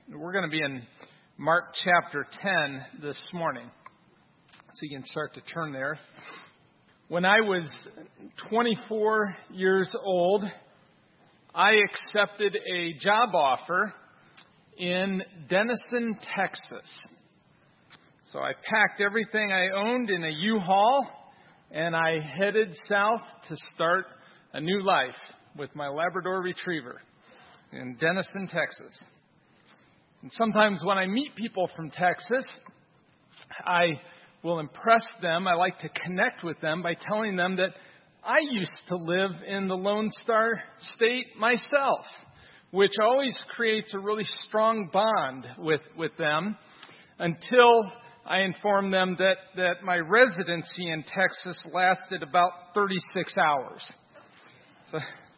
We're going to be in Mark chapter 10 this morning. So you can start to turn there. When I was 24 years old, I accepted a job offer in Denison, Texas. So I packed everything I owned in a U-Haul and I headed south to start a new life with my Labrador Retriever in Denison, Texas. And sometimes when I meet people from Texas, I will impress them. I like to connect with them by telling them that I used to live in the Lone Star State myself, which always creates a really strong bond with them until I inform them that my residency in Texas lasted about 36 hours. So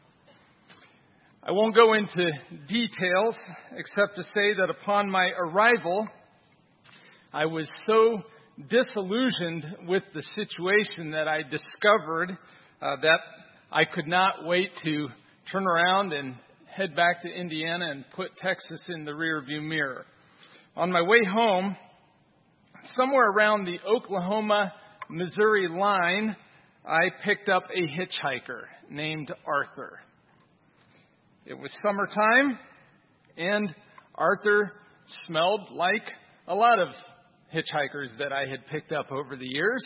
I won't go into details except to say that upon my arrival, I was so disillusioned with the situation that I discovered that I could not wait to turn around and head back to Indiana and put Texas in the rearview mirror. On my way home, somewhere around the Oklahoma-Missouri line, I picked up a hitchhiker named Arthur. It was summertime, and Arthur smelled like a lot of hitchhikers that I had picked up over the years.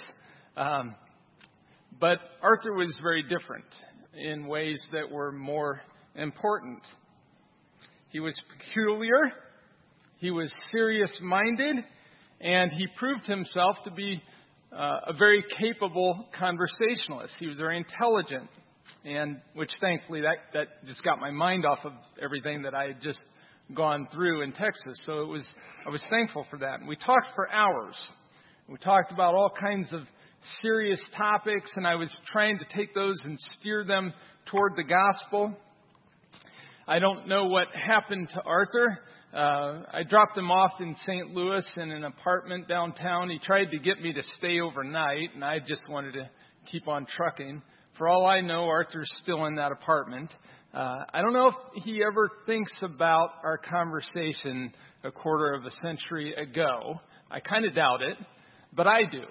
But Arthur was very different in ways that were more important. He was peculiar, he was serious-minded, and he proved himself to be a very capable conversationalist. He was very intelligent. And which thankfully that just got my mind off of everything that I had just gone through in Texas. So I was thankful for that. And we talked for hours. We talked about all kinds of serious topics, and I was trying to take those and steer them toward the gospel. I don't know what happened to Arthur. I dropped him off in St. Louis in an apartment downtown. He tried to get me to stay overnight, and I just wanted to keep on trucking. For all I know, Arthur's still in that apartment. I don't know if he ever thinks about our conversation a quarter of a century ago. I kind of doubt it, but I do.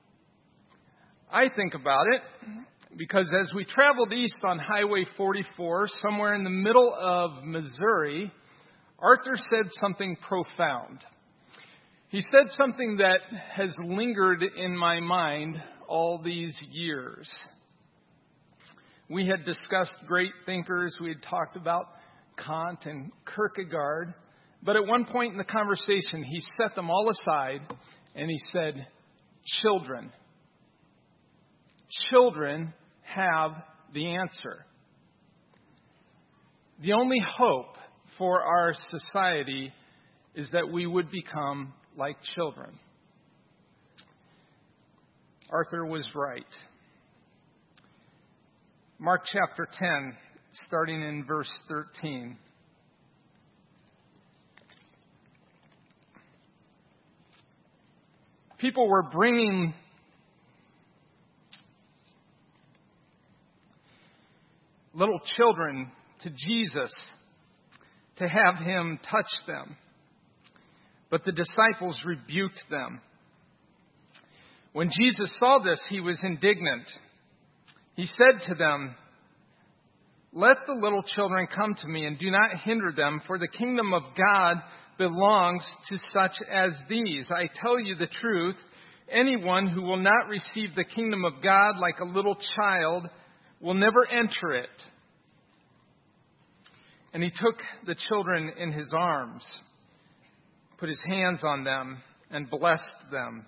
I think about it because as we traveled east on Highway 44, somewhere in the middle of Missouri, Arthur said something profound. He said something that has lingered in my mind all these years. We had discussed great thinkers. We had talked about Kant and Kierkegaard. But at one point in the conversation, he set them all aside and he said, children. Children have the answer. The only hope for our society is that we would become like children. Arthur was right. Mark chapter 10, starting in verse 13. People were bringing little children to Jesus to have him touch them. But the disciples rebuked them. When Jesus saw this, he was indignant. He said to them, "Let the little children come to me and do not hinder them, for the kingdom of God belongs to such as these. I tell you the truth, anyone who will not receive the kingdom of God like a little child will never enter it." And he took the children in his arms, put his hands on them, and blessed them.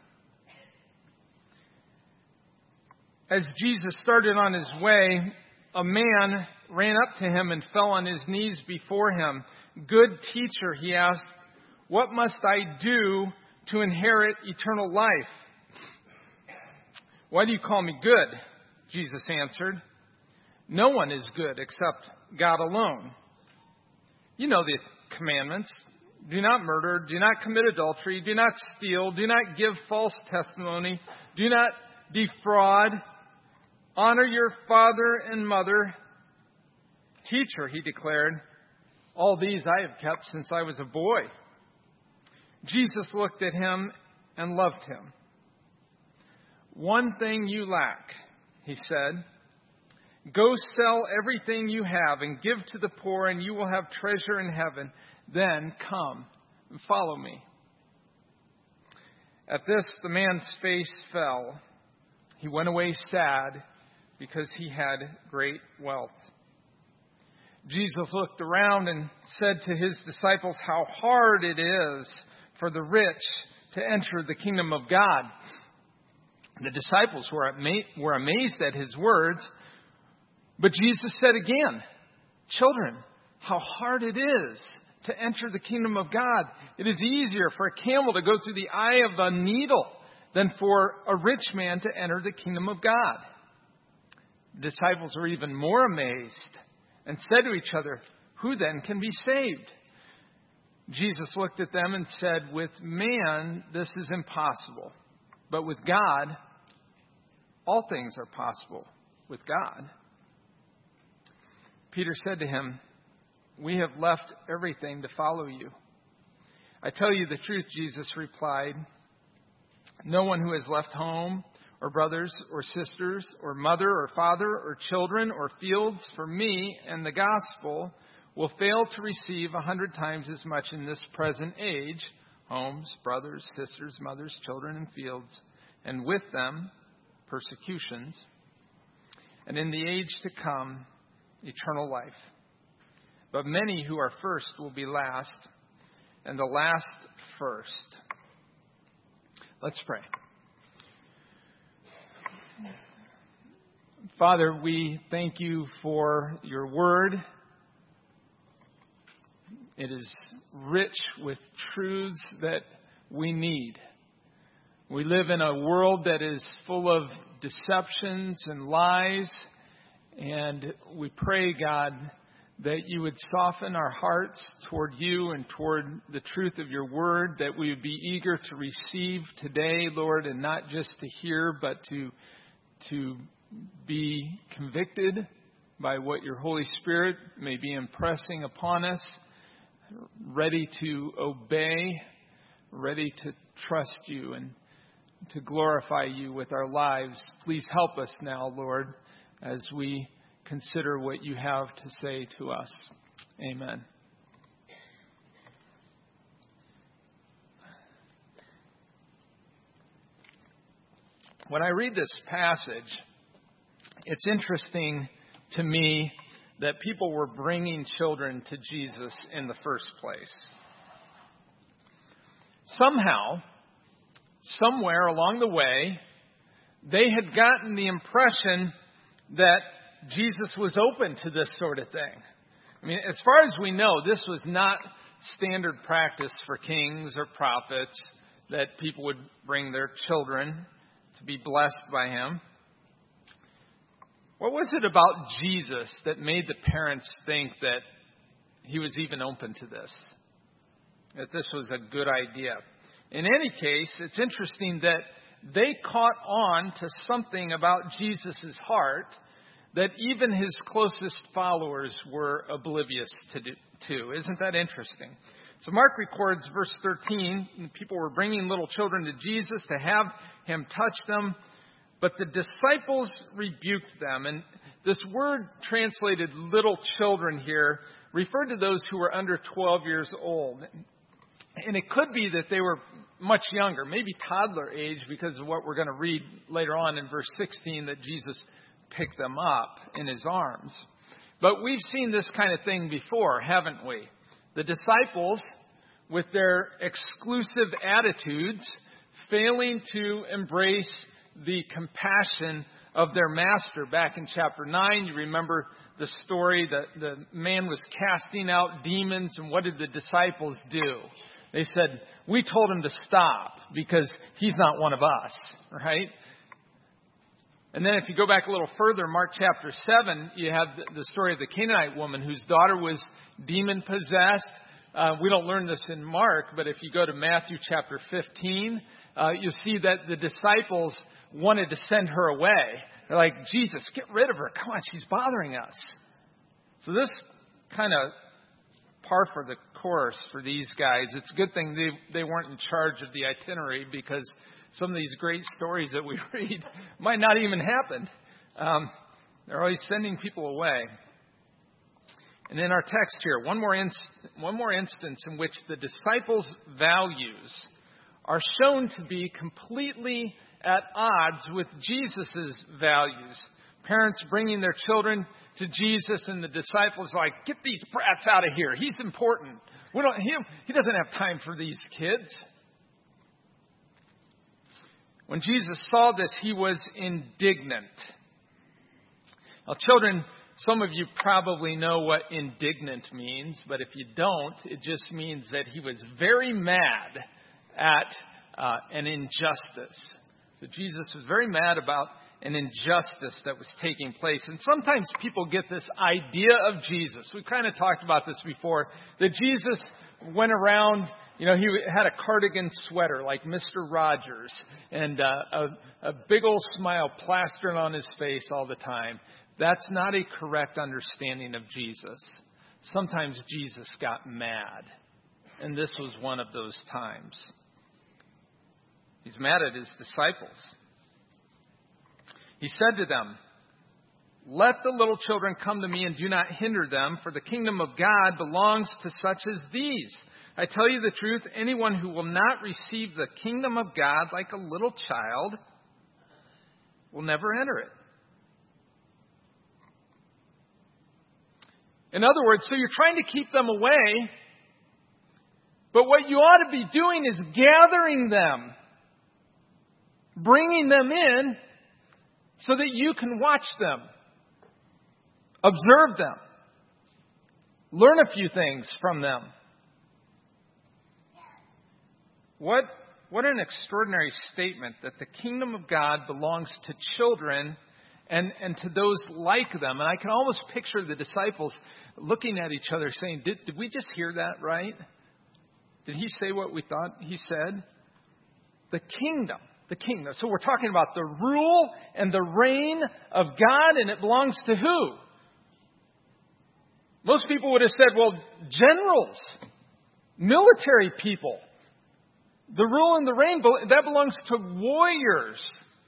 As Jesus started on his way, a man ran up to him and fell on his knees before him. "Good teacher," he asked, "what must I do to inherit eternal life?" "Why do you call me good?" Jesus answered. "No one is good except God alone. You know the commandments. Do not murder, do not commit adultery, do not steal, do not give false testimony, do not defraud, honor your father and mother." "Teacher," he declared, "all these I have kept since I was a boy." Jesus looked at him and loved him. "One thing you lack," he said. "Go sell everything you have and give to the poor, and you will have treasure in heaven. Then come and follow me." At this, the man's face fell. He went away sad because he had great wealth. Jesus looked around and said to his disciples, "How hard it is for the rich to enter the kingdom of God." The disciples were amazed at his words, but Jesus said again, "Children, how hard it is to enter the kingdom of God. It is easier for a camel to go through the eye of a needle than for a rich man to enter the kingdom of God." The disciples were even more amazed and said to each other, "Who then can be saved?" Jesus looked at them and said, "With man, this is impossible. But with God, all things are possible with God." Peter said to him, "We have left everything to follow you." "I tell you the truth," Jesus replied. "No one who has left home or brothers or sisters or mother or father or children or fields for me and the gospel will fail to receive 100 times as much in this present age, homes, brothers, sisters, mothers, children, and fields, and with them persecutions, and in the age to come, eternal life. But many who are first will be last, and the last first." Let's pray. Father, we thank you for your word. It is rich with truths that we need. We live in a world that is full of deceptions and lies, and we pray, God, that you would soften our hearts toward you and toward the truth of your word, that we would be eager to receive today, Lord, and not just to hear, but to be convicted by what your Holy Spirit may be impressing upon us, ready to obey, ready to trust you and to glorify you with our lives. Please help us now, Lord, as we consider what you have to say to us. Amen. When I read this passage, it's interesting to me that people were bringing children to Jesus in the first place. Somehow, somewhere along the way, they had gotten the impression that Jesus was open to this sort of thing. I mean, as far as we know, this was not standard practice for kings or prophets, that people would bring their children to be blessed by him. What was it about Jesus that made the parents think that he was even open to this? That this was a good idea? In any case, it's interesting that they caught on to something about Jesus' heart that even his closest followers were oblivious to. Isn't that interesting? So Mark records verse 13, people were bringing little children to Jesus to have him touch them, but the disciples rebuked them. And this word translated little children here referred to those who were under 12 years old. And it could be that they were much younger, maybe toddler age, because of what we're going to read later on in verse 16, that Jesus picked them up in his arms. But we've seen this kind of thing before, haven't we? The disciples, with their exclusive attitudes, failing to embrace the compassion of their master. Back in chapter 9, you remember the story that the man was casting out demons, and what did the disciples do? They said, "We told him to stop because he's not one of us," right? And then if you go back a little further, Mark chapter 7, you have the story of the Canaanite woman whose daughter was demon-possessed. We don't learn this in Mark, but if you go to Matthew chapter 15, you see that the disciples wanted to send her away. They're like, "Jesus, get rid of her. Come on, she's bothering us." So this kind of par for the course, for these guys. It's a good thing they weren't in charge of the itinerary, because some of these great stories that we read might not even happen. They're always sending people away. And in our text here, one more instance in which the disciples' values are shown to be completely at odds with Jesus' values. Parents bringing their children to Jesus, and the disciples are like, "Get these brats out of here. He's important. He doesn't have time for these kids." When Jesus saw this, he was indignant. Now, children, some of you probably know what indignant means, but if you don't, it just means that he was very mad at an injustice. So Jesus was very mad about an injustice that was taking place. And sometimes people get this idea of Jesus. We've kind of talked about this before, that Jesus went around, he had a cardigan sweater like Mr. Rogers, and a big old smile plastered on his face all the time. That's not a correct understanding of Jesus. Sometimes Jesus got mad, and this was one of those times. He's mad at his disciples. He said to them, "Let the little children come to me, and do not hinder them, for the kingdom of God belongs to such as these. I tell you the truth, anyone who will not receive the kingdom of God like a little child will never enter it." In other words, so you're trying to keep them away, but what you ought to be doing is gathering them, bringing them in, so that you can watch them, observe them, learn a few things from them. What an extraordinary statement, that the kingdom of God belongs to children and to those like them. And I can almost picture the disciples looking at each other saying, did we just hear that right? Did he say what we thought he said? The kingdom. So we're talking about the rule and the reign of God, and it belongs to who? Most people would have said, well, generals, military people. The rule and the reign, that belongs to warriors.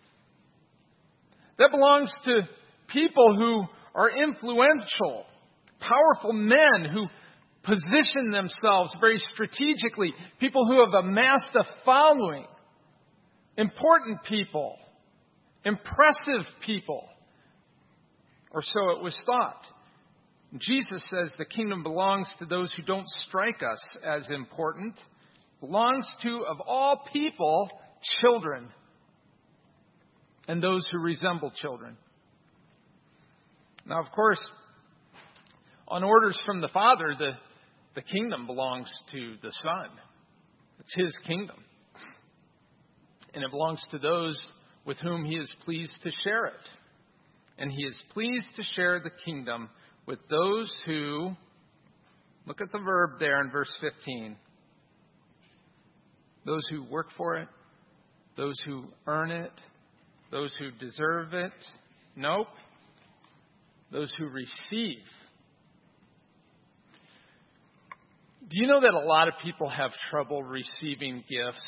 That belongs to people who are influential, powerful men who position themselves very strategically, people who have amassed a following. Important people, impressive people, or so it was thought. Jesus says the kingdom belongs to those who don't strike us as important, belongs to, of all people, children, and those who resemble children. Now, of course, on orders from the Father, the kingdom belongs to the Son. It's his kingdom. And it belongs to those with whom he is pleased to share it. And he is pleased to share the kingdom with those who, look at the verb there in verse 15. Those who work for it, those who earn it, those who deserve it. Nope. Those who receive. Do you know that a lot of people have trouble receiving gifts?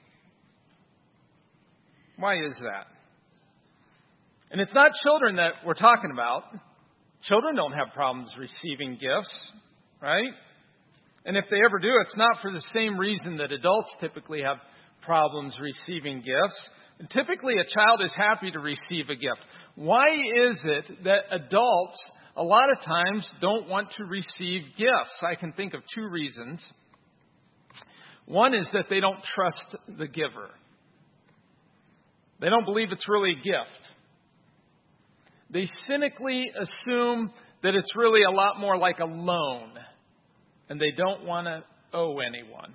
Why is that? And it's not children that we're talking about. Children don't have problems receiving gifts, right? And if they ever do, it's not for the same reason that adults typically have problems receiving gifts. And typically, a child is happy to receive a gift. Why is it that adults, a lot of times, don't want to receive gifts? I can think of two reasons. One is that they don't trust the giver. They don't believe it's really a gift. They cynically assume that it's really a lot more like a loan, and they don't want to owe anyone.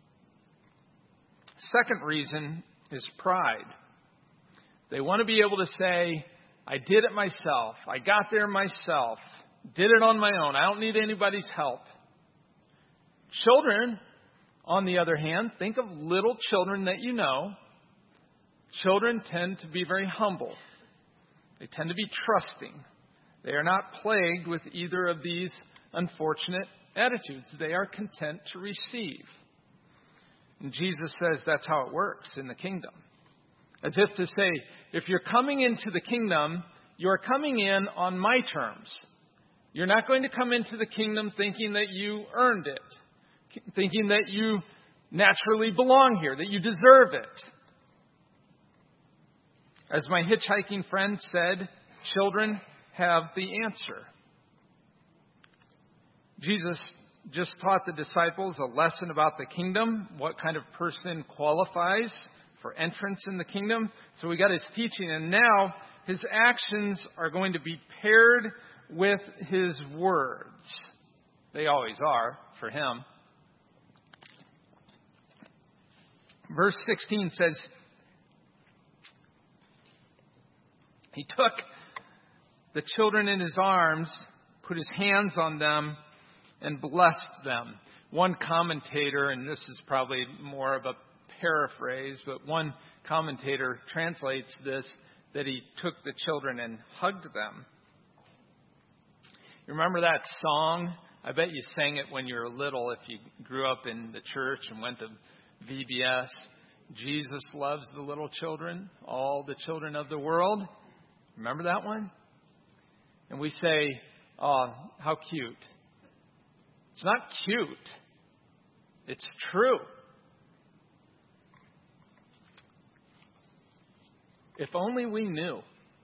Second reason is pride. They want to be able to say, I did it myself. I got there myself. Did it on my own. I don't need anybody's help. Children, on the other hand, think of little children that you know. Children tend to be very humble. They tend to be trusting. They are not plagued with either of these unfortunate attitudes. They are content to receive. And Jesus says that's how it works in the kingdom. As if to say, if you're coming into the kingdom, you're coming in on my terms. You're not going to come into the kingdom thinking that you earned it, thinking that you naturally belong here, that you deserve it. As my hitchhiking friend said, children have the answer. Jesus just taught the disciples a lesson about the kingdom, what kind of person qualifies for entrance in the kingdom. So we got his teaching, and now his actions are going to be paired with his words. They always are for him. Verse 16 says, he took the children in his arms, put his hands on them, and blessed them. One commentator, and this is probably more of a paraphrase, but one commentator translates this, that he took the children and hugged them. You remember that song? I bet you sang it when you were little if you grew up in the church and went to VBS. Jesus loves the little children, all the children of the world. Remember that one? And we say, oh, how cute. It's not cute. It's true. If only we knew.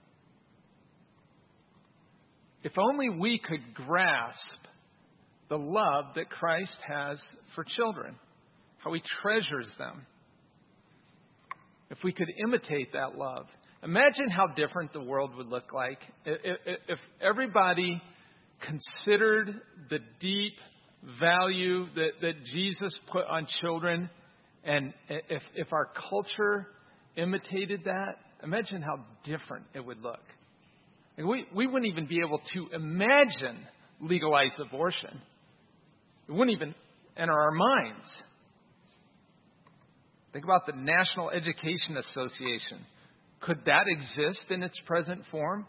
If only we could grasp the love that Christ has for children, how he treasures them. If we could imitate that love. Imagine how different the world would look like if everybody considered the deep value that Jesus put on children, and if our culture imitated that. Imagine how different it would look. And we wouldn't even be able to imagine legalized abortion. It wouldn't even enter our minds. Think about the National Education Association. Could that exist in its present form?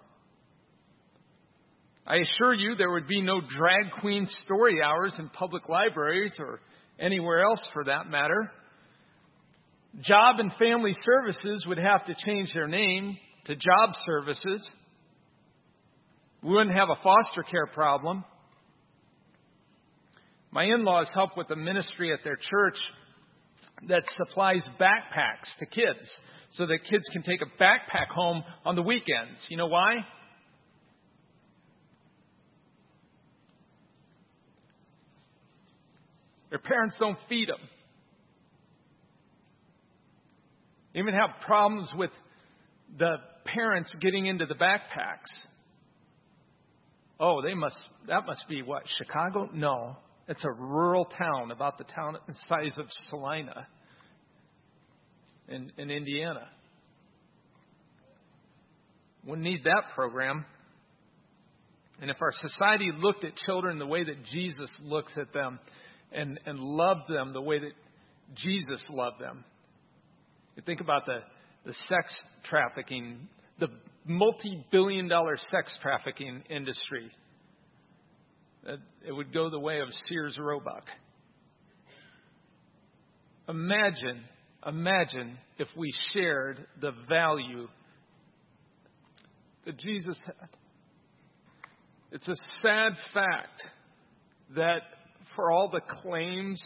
I assure you there would be no drag queen story hours in public libraries or anywhere else for that matter. Job and Family Services would have to change their name to Job Services. We wouldn't have a foster care problem. My in-laws help with a ministry at their church that supplies backpacks to kids so that kids can take a backpack home on the weekends. You know why? Their parents don't feed them. Even have problems with the parents getting into the backpacks. Oh, that must be what, Chicago? No, it's a rural town, about the size of Salina in Indiana. We'll need that program. And if our society looked at children the way that Jesus looks at them and loved them the way that Jesus loved them. You think about the sex trafficking, the multi-billion-dollar sex trafficking industry. It would go the way of Sears Roebuck. Imagine if we shared the value that Jesus had. It's a sad fact that for all the claims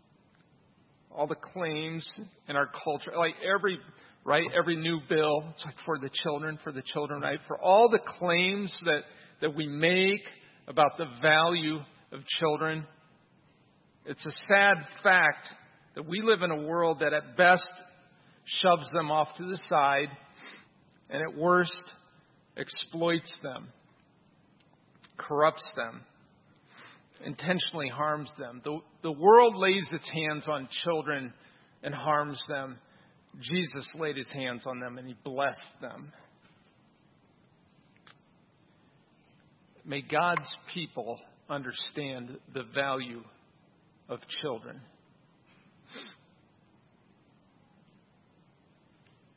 in our culture, like every new bill, it's like for the children, right? For all the claims that we make about the value of children, it's a sad fact that we live in a world that at best shoves them off to the side and at worst exploits them, corrupts them, intentionally harms them. The world lays its hands on children and harms them. Jesus laid his hands on them and he blessed them. May God's people understand the value of children.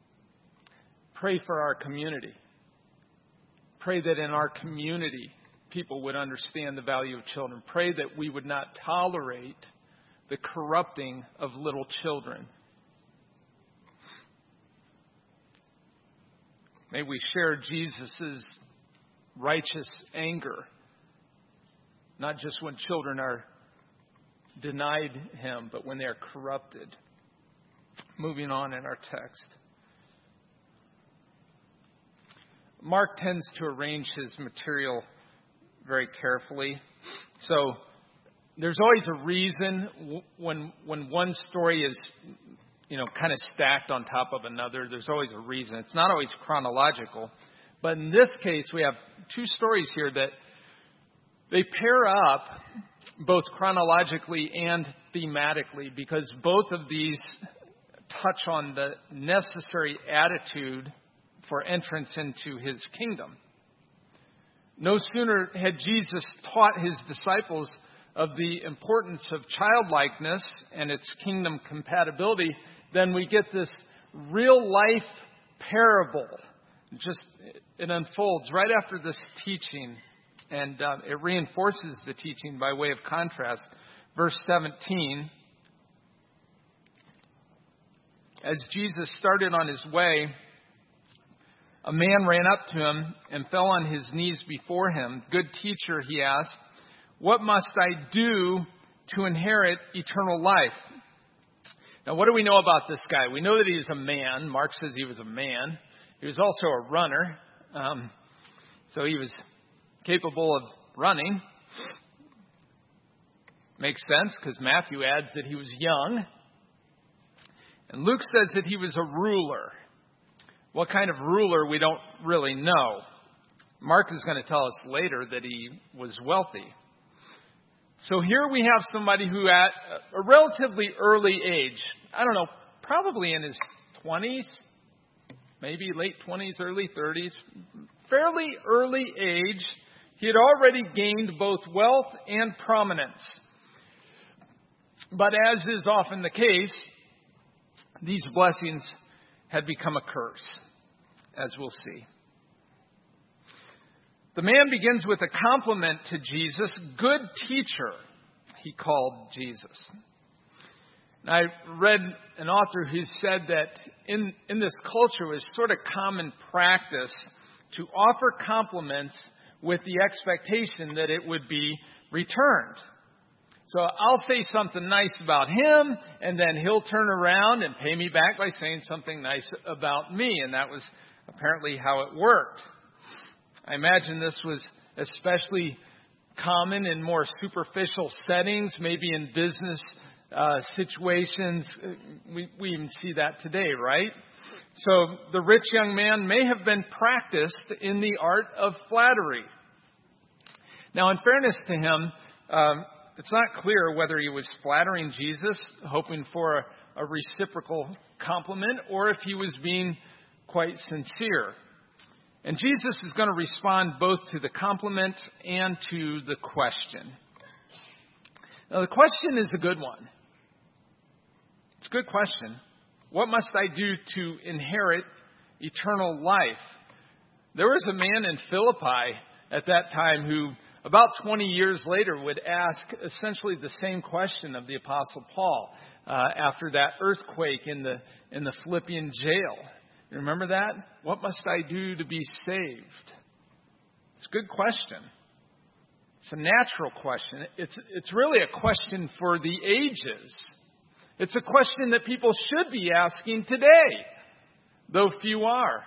Pray for our community. Pray that in our community, people would understand the value of children. Pray that we would not tolerate the corrupting of little children. May we share Jesus' righteous anger, not just when children are denied him, but when they are corrupted. Moving on in our text. Mark tends to arrange his material very carefully. So there's always a reason when one story is, kind of stacked on top of another. There's always a reason. It's not always chronological. But in this case, we have two stories here that they pair up both chronologically and thematically, because both of these touch on the necessary attitude for entrance into his kingdom. No sooner had Jesus taught his disciples of the importance of childlikeness and its kingdom compatibility than we get this real life parable. It unfolds right after this teaching, and it reinforces the teaching by way of contrast. Verse 17, as Jesus started on his way, a man ran up to him and fell on his knees before him. "Good teacher," he asked, "what must I do to inherit eternal life?" Now, what do we know about this guy? We know that he's a man. Mark says he was a man. He was also a runner. So he was capable of running. Makes sense because Matthew adds that he was young. And Luke says that he was a ruler. What kind of ruler, we don't really know. Mark is going to tell us later that he was wealthy. So here we have somebody who at a relatively early age, I don't know, probably in his 20s, maybe late 20s, early 30s, fairly early age, he had already gained both wealth and prominence. But as is often the case, these blessings had become a curse, as we'll see. The man begins with a compliment to Jesus. "Good teacher," he called Jesus. And I read an author who said that in this culture it was sort of common practice to offer compliments with the expectation that it would be returned. So I'll say something nice about him, and then he'll turn around and pay me back by saying something nice about me. And that was apparently how it worked. I imagine this was especially common in more superficial settings, maybe in business situations. We even see that today, right? So the rich young man may have been practiced in the art of flattery. Now, in fairness to him, it's not clear whether he was flattering Jesus, hoping for a reciprocal compliment, or if he was being quite sincere. And Jesus is going to respond both to the compliment and to the question. Now, the question is a good one. It's a good question. What must I do to inherit eternal life? There was a man in Philippi at that time who, about 20 years later, would ask essentially the same question of the Apostle Paul after that earthquake in the Philippian jail. You remember that? What must I do to be saved? It's a good question. It's a natural question. It's really a question for the ages. It's a question that people should be asking today, though few are.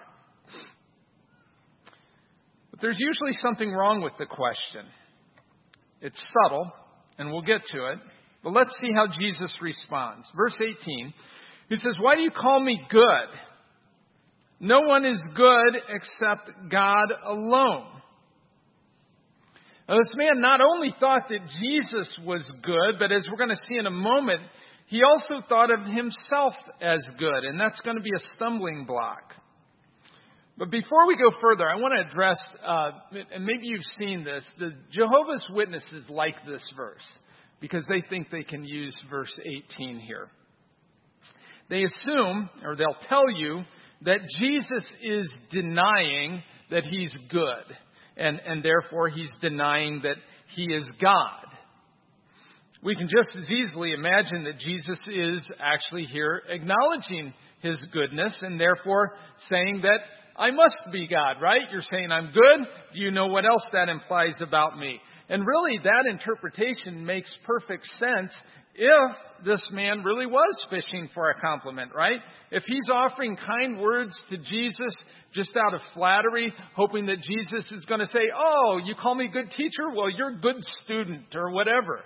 But there's usually something wrong with the question. It's subtle, and we'll get to it. But let's see how Jesus responds. Verse 18, he says, "Why do you call me good? No one is good except God alone." Now, this man not only thought that Jesus was good, but as we're going to see in a moment, he also thought of himself as good, and that's going to be a stumbling block. But before we go further, I want to address, and maybe you've seen this, the Jehovah's Witnesses like this verse because they think they can use verse 18 here. They assume, or they'll tell you, that Jesus is denying that he's good. and therefore he's denying that he is God. We can just as easily imagine that Jesus is actually here acknowledging his goodness and therefore saying that I must be God, right? You're saying I'm good. Do you know what else that implies about me? And really that interpretation makes perfect sense if this man really was fishing for a compliment, right? If he's offering kind words to Jesus just out of flattery, hoping that Jesus is going to say, oh, you call me good teacher? Well, you're a good student or whatever.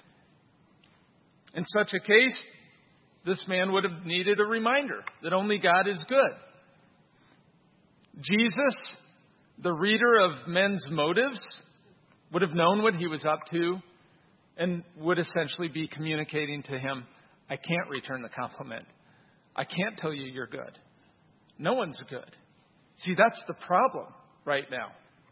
In such a case, this man would have needed a reminder that only God is good. Jesus, the reader of men's motives, would have known what he was up to and would essentially be communicating to him, I can't return the compliment. I can't tell you you're good. No one's good. See, that's the problem right now.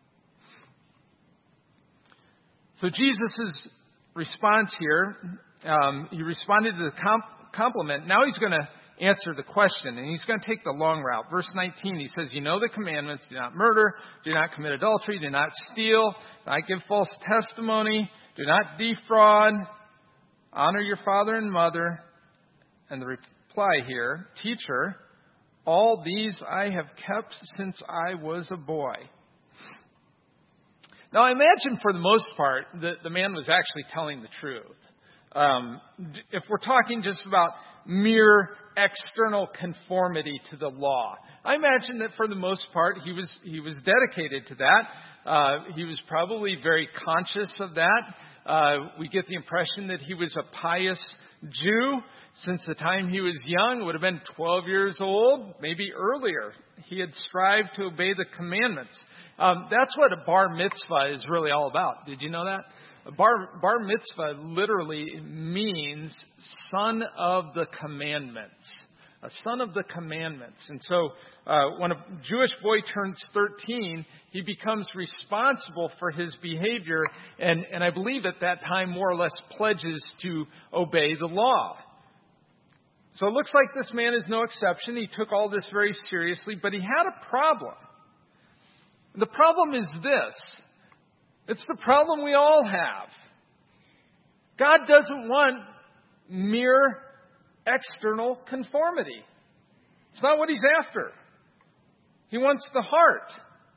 So Jesus' response here, he responded to the compliment. Now he's going to answer the question, and he's going to take the long route. Verse 19, he says, you know the commandments, do not murder, do not commit adultery, do not steal, do not give false testimony, do not defraud, honor your father and mother. And the reply here, teacher, all these I have kept since I was a boy. Now I imagine for the most part that the man was actually telling the truth. If we're talking just about mere external conformity to the law, I imagine that for the most part he was dedicated to that. He was probably very conscious of that. We get the impression that he was a pious Jew. Since the time he was young, would have been 12 years old, maybe earlier. He had strived to obey the commandments. That's what a bar mitzvah is really all about. Did you know that? A bar mitzvah literally means son of the commandments. A son of the commandments. And so when a Jewish boy turns 13, he becomes responsible for his behavior. And I believe at that time more or less pledges to obey the law. So it looks like this man is no exception. He took all this very seriously, but he had a problem. The problem is this. It's the problem we all have. God doesn't want mere external conformity. It's not what he's after. He wants the heart.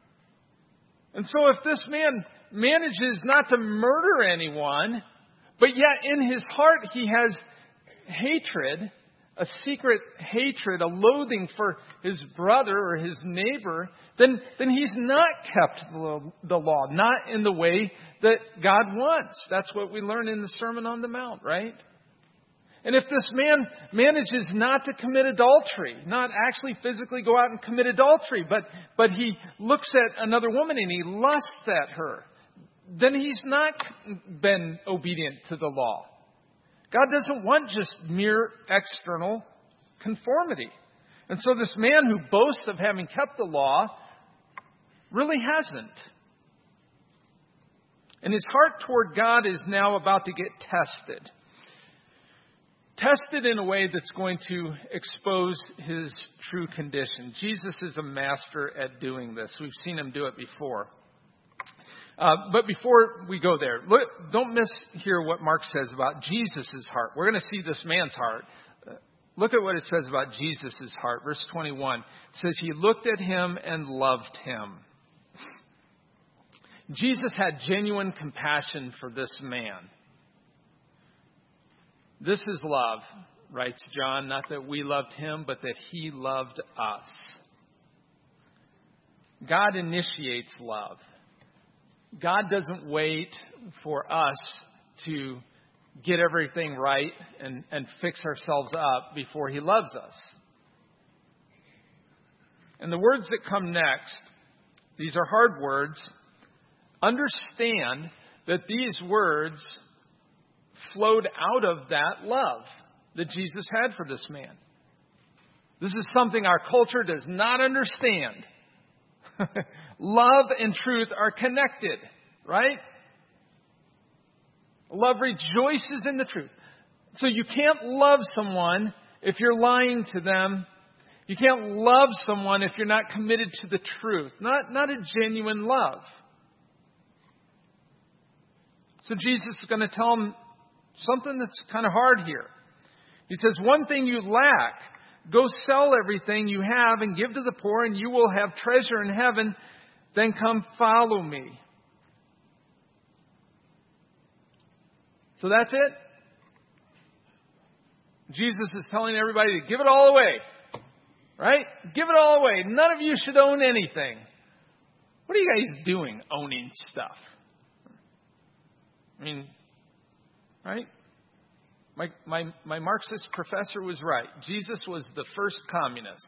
And so if this man manages not to murder anyone, but yet in his heart he has hatred, a secret hatred, a loathing for his brother or his neighbor, then he's not kept the law, not in the way that God wants. That's what we learn in the Sermon on the Mount, right? And if this man manages not to commit adultery, not actually physically go out and commit adultery, but he looks at another woman and he lusts at her, then he's not been obedient to the law. God doesn't want just mere external conformity. And so this man who boasts of having kept the law really hasn't. And his heart toward God is now about to get tested. Tested in a way that's going to expose his true condition. Jesus is a master at doing this. We've seen him do it before. But before we go there, don't mishear what Mark says about Jesus' heart. We're going to see this man's heart. Look at what it says about Jesus' heart. Verse 21 says, he looked at him and loved him. Jesus had genuine compassion for this man. This is love, writes John, not that we loved him, but that he loved us. God initiates love. God doesn't wait for us to get everything right and fix ourselves up before he loves us. And the words that come next, these are hard words. Understand that these words flowed out of that love that Jesus had for this man. This is something our culture does not understand. Love and truth are connected, right? Love rejoices in the truth. So you can't love someone if you're lying to them. You can't love someone if you're not committed to the truth. Not a genuine love. So Jesus is going to tell him something that's kind of hard here. He says, one thing you lack, go sell everything you have and give to the poor, and you will have treasure in heaven. Then come follow me. So that's it. Jesus is telling everybody to give it all away. Right? Give it all away. None of you should own anything. What are you guys doing owning stuff? I mean, right? My Marxist professor was right. Jesus was the first communist.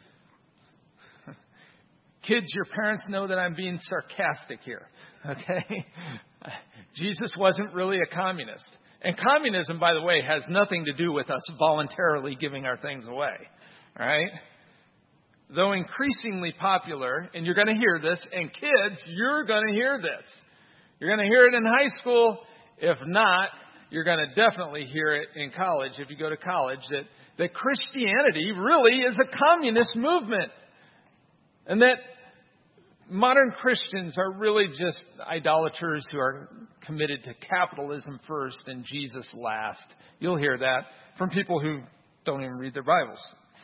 Kids, your parents know that I'm being sarcastic here. Okay? Jesus wasn't really a communist. And communism, by the way, has nothing to do with us voluntarily giving our things away. All right? Though increasingly popular, and you're going to hear this, and kids, you're going to hear this. You're going to hear it in high school. If not, you're going to definitely hear it in college, if you go to college, that Christianity really is a communist movement. And that modern Christians are really just idolaters who are committed to capitalism first and Jesus last. You'll hear that from people who don't even read their Bibles.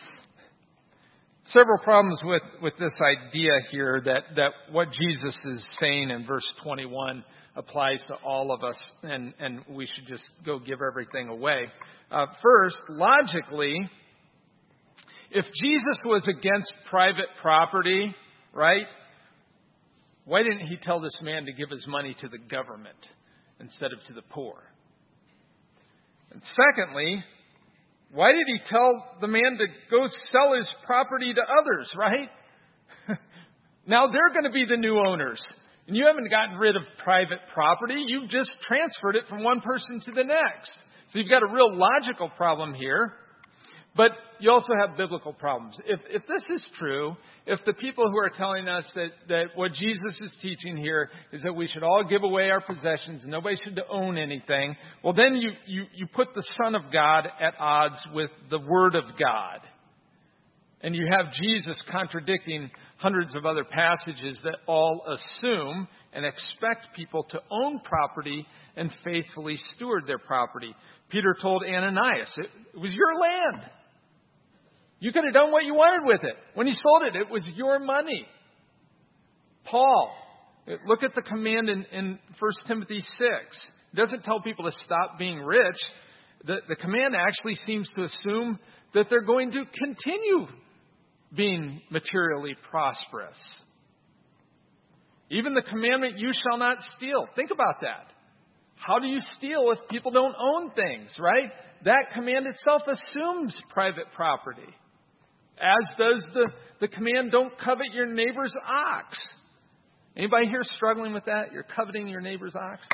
Several problems with this idea here that what Jesus is saying in verse 21 applies to all of us, and we should just go give everything away. First, logically, if Jesus was against private property, right, why didn't he tell this man to give his money to the government instead of to the poor? And secondly, why did he tell the man to go sell his property to others, right? Now they're going to be the new owners. And you haven't gotten rid of private property. You've just transferred it from one person to the next. So you've got a real logical problem here. But you also have biblical problems. If this is true, if the people who are telling us that what Jesus is teaching here is that we should all give away our possessions and nobody should own anything, well then you put the Son of God at odds with the Word of God. And you have Jesus contradicting hundreds of other passages that all assume and expect people to own property and faithfully steward their property. Peter told Ananias, it was your land. You could have done what you wanted with it. When you sold it, it was your money. Paul, look at the command in 1 Timothy 6. It doesn't tell people to stop being rich. The command actually seems to assume that they're going to continue being materially prosperous. Even the commandment, you shall not steal. Think about that. How do you steal if people don't own things, right? That command itself assumes private property. As does the command, don't covet your neighbor's ox. Anybody here struggling with that? You're coveting your neighbor's ox?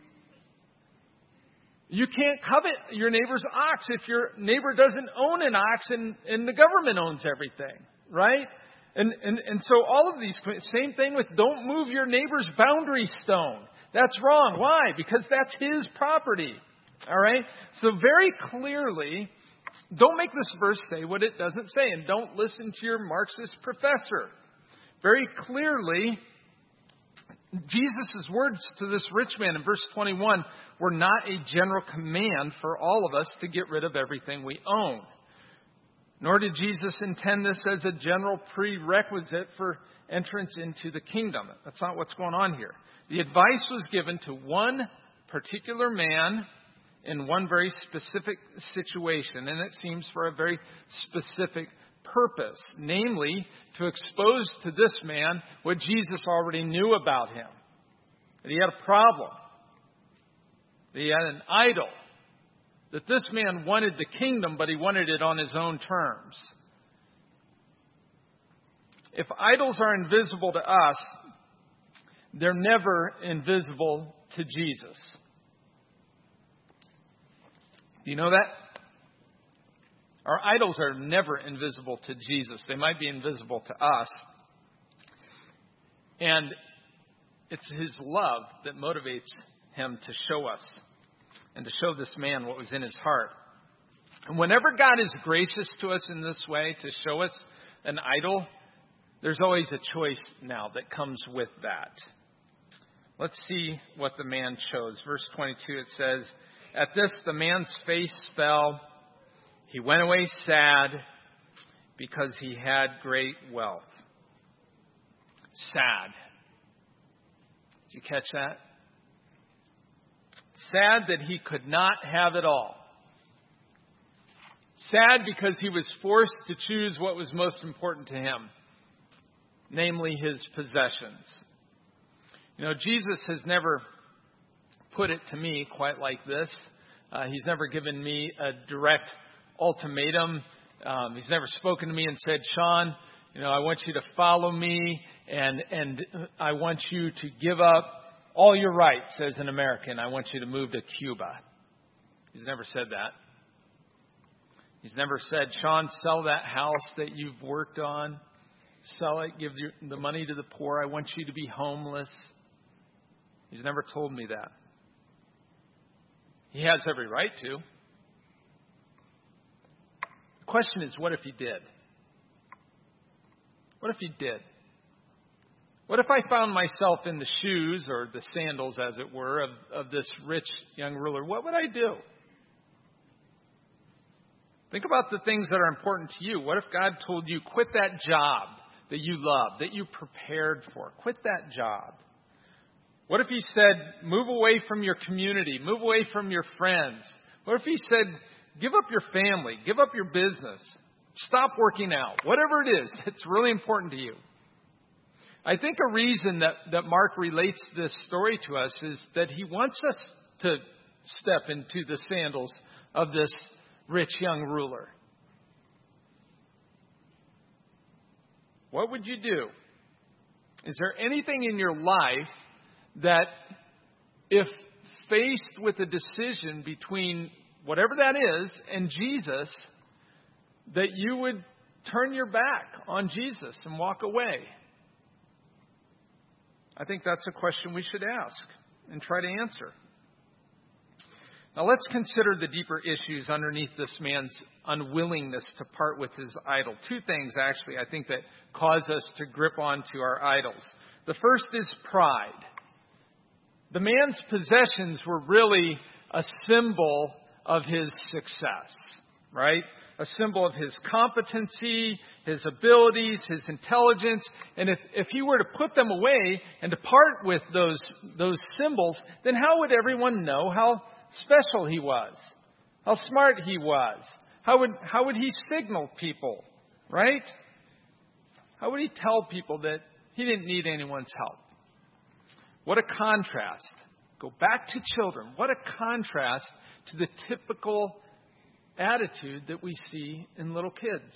You can't covet your neighbor's ox if your neighbor doesn't own an ox and the government owns everything, right? And so all of these, same thing with don't move your neighbor's boundary stone. That's wrong. Why? Because that's his property. All right? So very clearly, don't make this verse say what it doesn't say, and don't listen to your Marxist professor. Very clearly, Jesus' words to this rich man in verse 21 were not a general command for all of us to get rid of everything we own. Nor did Jesus intend this as a general prerequisite for entrance into the kingdom. That's not what's going on here. The advice was given to one particular man in one very specific situation, and it seems for a very specific purpose, namely to expose to this man what Jesus already knew about him. That he had a problem. That he had an idol. That this man wanted the kingdom, but he wanted it on his own terms. If idols are invisible to us, they're never invisible to Jesus. Do you know that? Our idols are never invisible to Jesus. They might be invisible to us. And it's his love that motivates him to show us and to show this man what was in his heart. And whenever God is gracious to us in this way, to show us an idol, there's always a choice now that comes with that. Let's see what the man chose. Verse 22, it says, "At this the man's face fell. He went away sad because he had great wealth." Sad. Did you catch that? Sad that he could not have it all. Sad because he was forced to choose what was most important to him, namely his possessions. You know, Jesus has never put it to me quite like this. He's never given me a direct ultimatum. He's never spoken to me and said, "Sean, I want you to follow me and I want you to give up all your rights as an American. I want you to move to Cuba." He's never said that. He's never said, "Sean, sell that house that you've worked on. Sell it, give the money to the poor. I want you to be homeless." He's never told me that. He has every right to. The question is, what if he did? What if he did? What if I found myself in the shoes, or the sandals, as it were, of this rich young ruler? What would I do? Think about the things that are important to you. What if God told you, quit that job that you love, that you prepared for? Quit that job. What if he said, move away from your community, move away from your friends? What if he said, give up your family, give up your business, stop working out, whatever it is that's really important to you? I think a reason that Mark relates this story to us is that he wants us to step into the sandals of this rich young ruler. What would you do? Is there anything in your life that, if faced with a decision between whatever that is and Jesus, that you would turn your back on Jesus and walk away? I think that's a question we should ask and try to answer. Now let's consider the deeper issues underneath this man's unwillingness to part with his idol. Two things, actually, I think that cause us to grip onto our idols. The first is pride. The man's possessions were really a symbol of his success, right? A symbol of his competency, his abilities, his intelligence. And if he were to put them away and to part with those symbols, then how would everyone know how special he was, how smart he was? How would he signal people, right? How would he tell people that he didn't need anyone's help? What a contrast. Go back to children. What a contrast to the typical attitude that we see in little kids.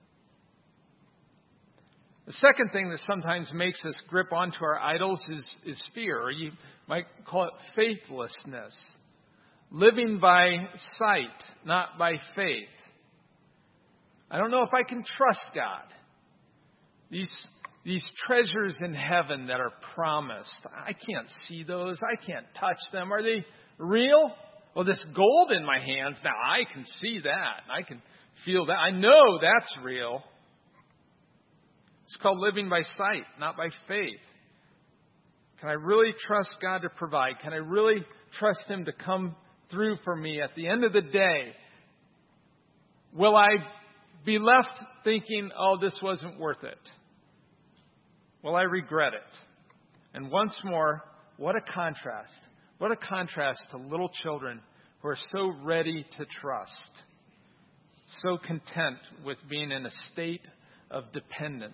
The second thing that sometimes makes us grip onto our idols is fear, or you might call it faithlessness. Living by sight, not by faith. I don't know if I can trust God. These treasures in heaven that are promised, I can't see those. I can't touch them. Are they real? Well, this gold in my hands, now I can see that. I can feel that. I know that's real. It's called living by sight, not by faith. Can I really trust God to provide? Can I really trust Him to come through for me at the end of the day? Will I be left thinking, oh, this wasn't worth it? Will I regret it? And once more, what a contrast. What a contrast to little children who are so ready to trust, so content with being in a state of dependence.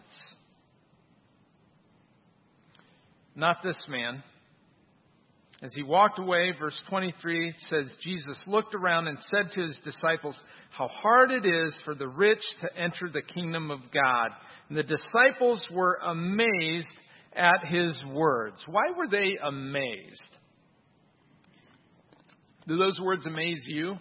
Not this man. As he walked away, verse 23 says, Jesus looked around and said to his disciples, how hard it is for the rich to enter the kingdom of God. And the disciples were amazed at his words. Why were they amazed? Do those words amaze you?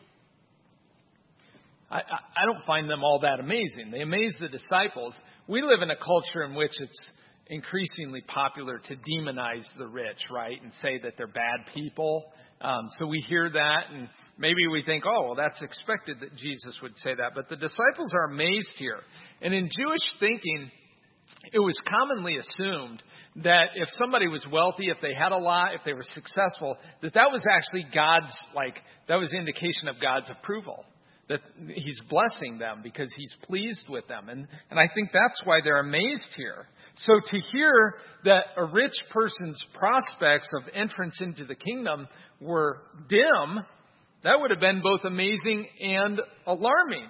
I don't find them all that amazing. They amaze the disciples. We live in a culture in which it's increasingly popular to demonize the rich, right? And say that they're bad people. So we hear that and maybe we think, oh, well, that's expected that Jesus would say that. But the disciples are amazed here. And in Jewish thinking, it was commonly assumed that if somebody was wealthy, if they had a lot, if they were successful, that was actually God's, that was indication of God's approval, that he's blessing them because he's pleased with them. And I think that's why they're amazed here. So to hear that a rich person's prospects of entrance into the kingdom were dim, that would have been both amazing and alarming.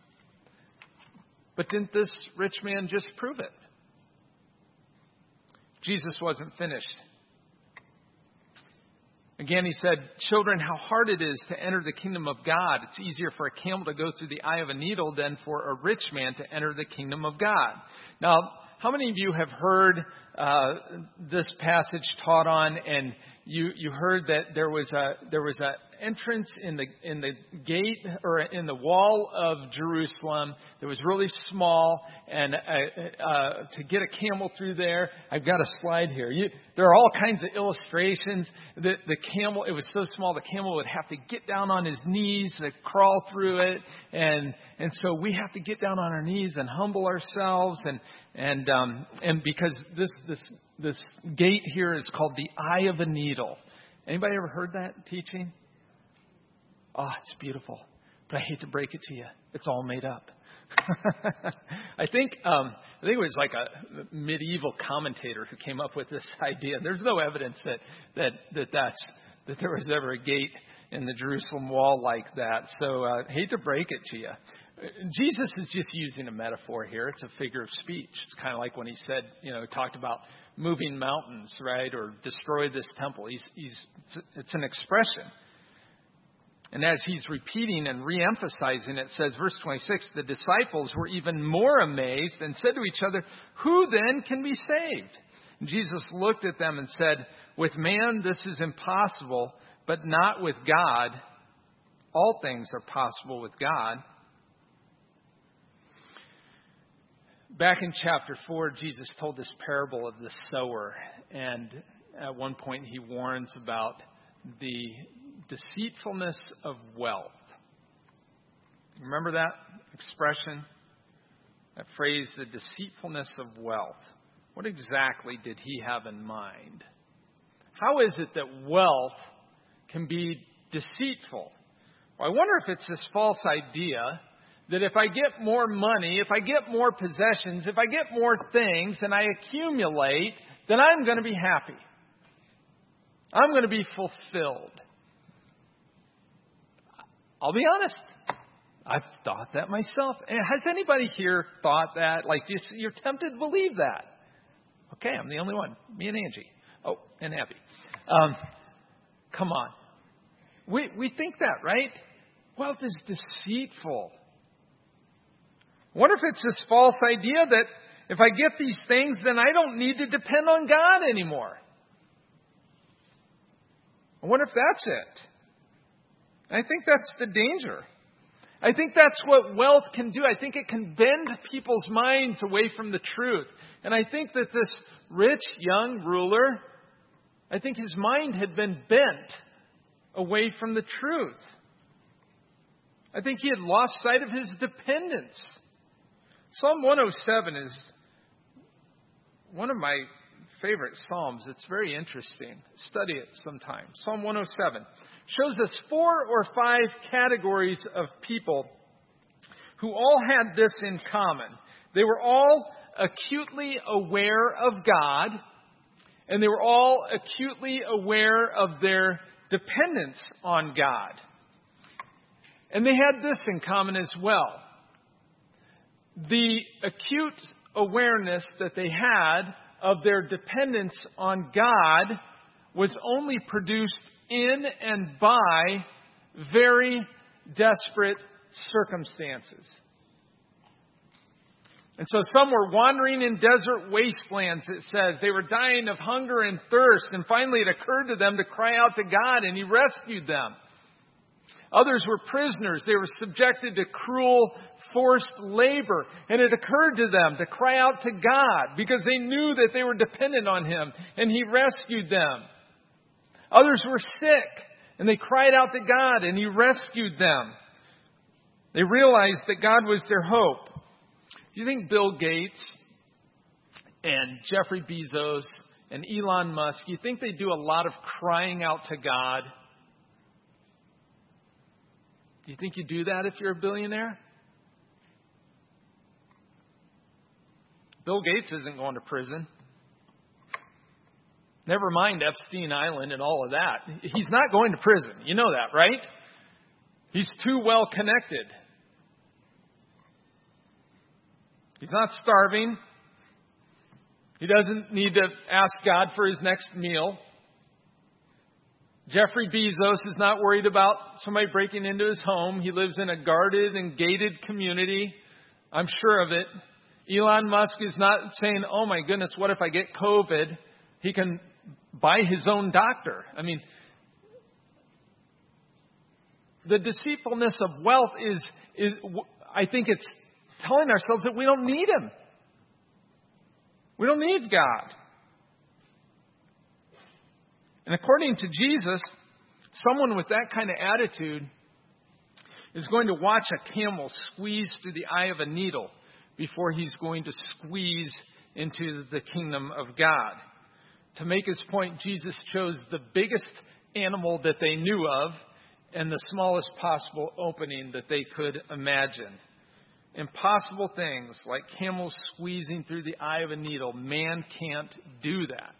But didn't this rich man just prove it? Jesus wasn't finished. Again, he said, "Children, how hard it is to enter the kingdom of God. It's easier for a camel to go through the eye of a needle than for a rich man to enter the kingdom of God." Now, how many of you have heard this passage taught on, and you heard that there was a entrance in the gate or in the wall of Jerusalem that was really small, and to get a camel through there, I've got a slide here. There are all kinds of illustrations. The camel, it was so small, the camel would have to get down on his knees to crawl through it, and so we have to get down on our knees and humble ourselves, and because this gate here is called the eye of a needle. Anybody ever heard that teaching? Oh, it's beautiful. But I hate to break it to you. It's all made up. I think it was like a medieval commentator who came up with this idea. There's no evidence that there was ever a gate in the Jerusalem wall like that. So I hate to break it to you. Jesus is just using a metaphor here. It's a figure of speech. It's kind of like when he said, talked about moving mountains, right? Or destroy this temple. It's an expression. And as he's repeating and re-emphasizing, it says, verse 26, the disciples were even more amazed and said to each other, "Who then can be saved?" And Jesus looked at them and said, "With man this is impossible, but not with God. All things are possible with God." Back in chapter 4, Jesus told this parable of the sower. And at one point he warns about the deceitfulness of wealth. Remember that expression? That phrase, the deceitfulness of wealth. What exactly did he have in mind? How is it that wealth can be deceitful? Well, I wonder if it's this false idea that if I get more money, if I get more possessions, if I get more things and I accumulate, then I'm going to be happy. I'm going to be fulfilled. I'll be honest. I've thought that myself. Has anybody here thought that? Like, you're tempted to believe that? Okay, I'm the only one. Me and Angie. Oh, and Abby. Come on. We think that, right? Wealth is deceitful. I wonder if it's this false idea that if I get these things, then I don't need to depend on God anymore. I wonder if that's it. I think that's the danger. I think that's what wealth can do. I think it can bend people's minds away from the truth. And I think that this rich young ruler, I think his mind had been bent away from the truth. I think he had lost sight of his dependence. Psalm 107 is one of my favorite Psalms. It's very interesting. Study it sometime. Psalm 107 shows us 4 or 5 categories of people who all had this in common. They were all acutely aware of God, and they were all acutely aware of their dependence on God. And they had this in common as well. The acute awareness that they had of their dependence on God was only produced in and by very desperate circumstances. And so some were wandering in desert wastelands, it says. They were dying of hunger and thirst, and finally it occurred to them to cry out to God, and He rescued them. Others were prisoners. They were subjected to cruel, forced labor. And it occurred to them to cry out to God because they knew that they were dependent on Him, and He rescued them. Others were sick, and they cried out to God, and He rescued them. They realized that God was their hope. Do you think Bill Gates and Jeffrey Bezos and Elon Musk, you think they do a lot of crying out to God? Do you think you do that if you're a billionaire? Bill Gates isn't going to prison. Never mind Epstein Island and all of that. He's not going to prison. You know that, right? He's too well connected. He's not starving. He doesn't need to ask God for his next meal. Jeffrey Bezos is not worried about somebody breaking into his home. He lives in a guarded and gated community. I'm sure of it. Elon Musk is not saying, oh my goodness, what if I get COVID? He can buy his own doctor. I mean, the deceitfulness of wealth is I think it's telling ourselves that we don't need him. We don't need God. And according to Jesus, someone with that kind of attitude is going to watch a camel squeeze through the eye of a needle before he's going to squeeze into the kingdom of God. To make his point, Jesus chose the biggest animal that they knew of and the smallest possible opening that they could imagine. Impossible things like camels squeezing through the eye of a needle, man can't do that.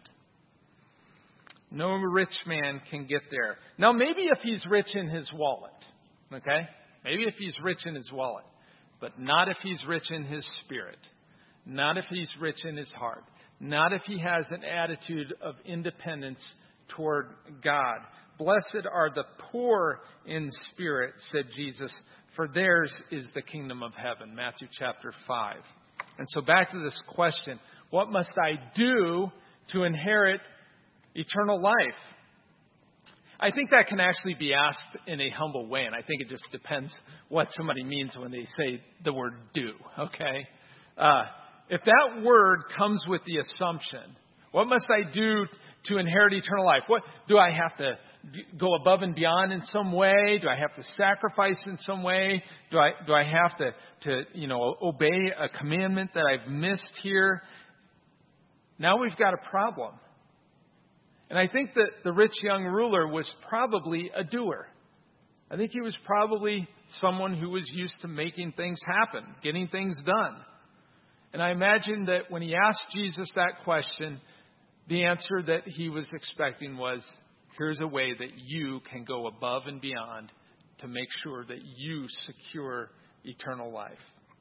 No rich man can get there. Now, maybe if he's rich in his wallet, okay? Maybe if he's rich in his wallet, but not if he's rich in his spirit. Not if he's rich in his heart. Not if he has an attitude of independence toward God. Blessed are the poor in spirit, said Jesus, for theirs is the kingdom of heaven. Matthew chapter 5. And so back to this question, what must I do to inherit eternal life? I think that can actually be asked in a humble way, and I think it just depends what somebody means when they say the word do, okay? If that word comes with the assumption, what must I do to inherit eternal life? What do I have to go above and beyond in some way? Do I have to sacrifice in some way? Do I have to obey a commandment that I've missed here? Now we've got a problem. And I think that the rich young ruler was probably a doer. I think he was probably someone who was used to making things happen, getting things done. And I imagine that when he asked Jesus that question, the answer that he was expecting was, here's a way that you can go above and beyond to make sure that you secure eternal life.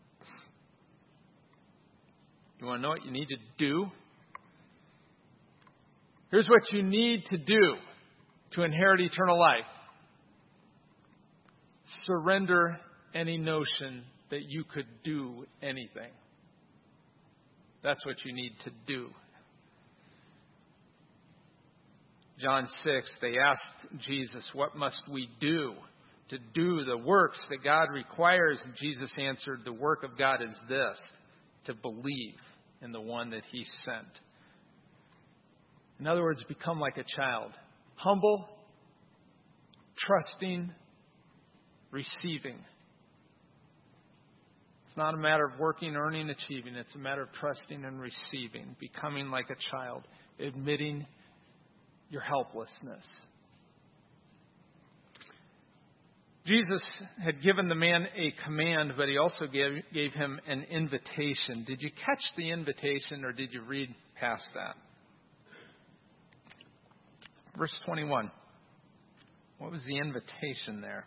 You want to know what you need to do? Here's what you need to do to inherit eternal life. Surrender any notion that you could do anything. That's what you need to do. John 6, they asked Jesus, what must we do to do the works that God requires? And Jesus answered, the work of God is this, to believe in the one that he sent. In other words, become like a child. Humble, trusting, receiving. It's not a matter of working, earning, achieving. It's a matter of trusting and receiving. Becoming like a child. Admitting your helplessness. Jesus had given the man a command, but he also gave him an invitation. Did you catch the invitation or did you read past that? Verse 21. What was the invitation there?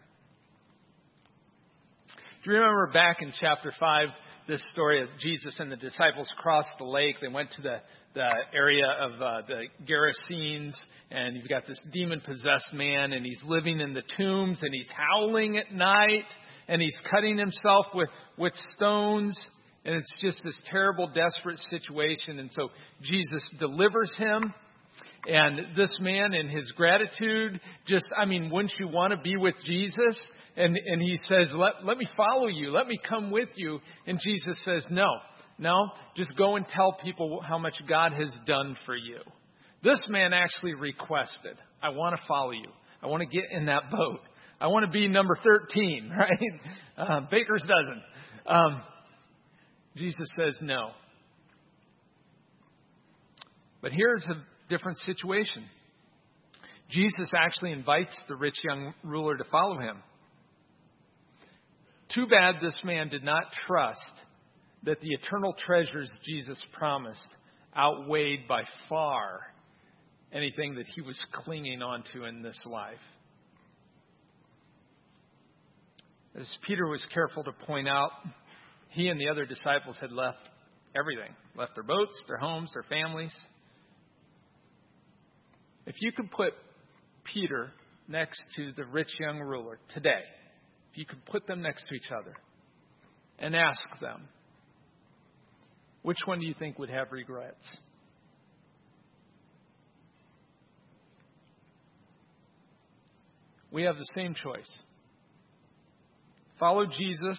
Do you remember back in chapter 5, this story of Jesus and the disciples crossed the lake? They went to the area of the Gerasenes, and you've got this demon-possessed man, and he's living in the tombs, and he's howling at night, and he's cutting himself with stones, and it's just this terrible, desperate situation. And so Jesus delivers him. And this man, in his gratitude, wouldn't you want to be with Jesus? And he says, let me follow you. Let me come with you. And Jesus says, no, just go and tell people how much God has done for you. This man actually requested, I want to follow you. I want to get in that boat. I want to be number 13, right? Baker's dozen. Jesus says, no. But here's a different situation. Jesus actually invites the rich young ruler to follow him. Too bad this man did not trust that the eternal treasures Jesus promised outweighed by far anything that he was clinging onto in this life. As Peter was careful to point out, he and the other disciples had left everything. Left their boats, their homes, their families. If you could put Peter next to the rich young ruler today, if you could put them next to each other and ask them, which one do you think would have regrets? We have the same choice. Follow Jesus,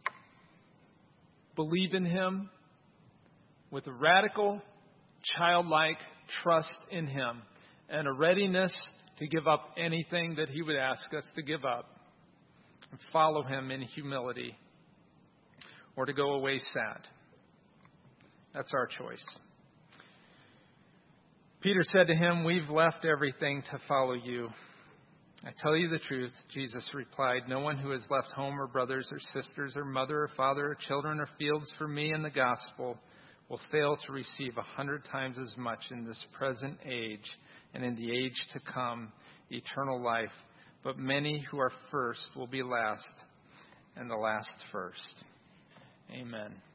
believe in him with a radical, childlike trust in him and a readiness to give up anything that he would ask us to give up, and follow him in humility, or to go away sad. That's our choice. Peter said to him, "We've left everything to follow you." "I tell you the truth," Jesus replied, "no one who has left home or brothers or sisters or mother or father or children or fields for me and the gospel will fail to receive 100 times as much in this present age and in the age to come, eternal life. But many who are first will be last, and the last first." Amen.